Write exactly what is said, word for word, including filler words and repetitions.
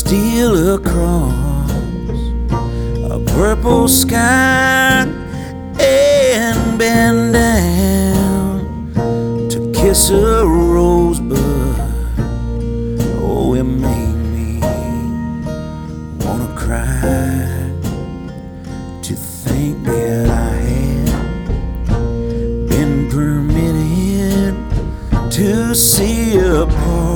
steal across a purple sky and bend down to kiss a rosebud. Oh, it made me wanna cry to think that I had been permitted to see a part